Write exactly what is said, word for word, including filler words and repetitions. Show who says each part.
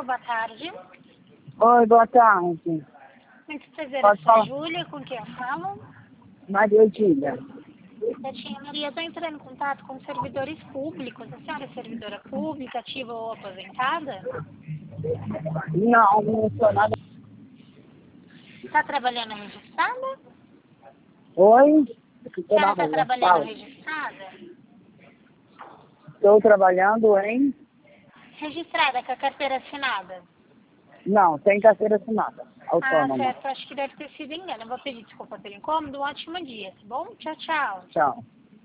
Speaker 1: boa tarde.
Speaker 2: Oi, boa tarde.
Speaker 1: Muito prazer,
Speaker 2: Pode
Speaker 1: eu sou a
Speaker 2: falar.
Speaker 1: Júlia, com quem eu falo.
Speaker 2: Maria Odília.
Speaker 1: Eu tinha Maria, estou entrando em contato com servidores públicos. A senhora é servidora pública, ativa ou aposentada?
Speaker 2: Não, não sou nada.
Speaker 1: Está trabalhando registrada?
Speaker 2: Oi?
Speaker 1: A
Speaker 2: Estou na
Speaker 1: senhora está
Speaker 2: rua.
Speaker 1: trabalhando
Speaker 2: Fala.
Speaker 1: registrada?
Speaker 2: Estou trabalhando em...
Speaker 1: Registrada, com a carteira assinada.
Speaker 2: Não, sem carteira assinada.
Speaker 1: Ah,
Speaker 2: Autônoma.
Speaker 1: certo, acho que deve ter sido engano. Eu vou pedir desculpa pelo incômodo. Um ótimo dia, tá bom? Tchau, tchau.
Speaker 2: Tchau.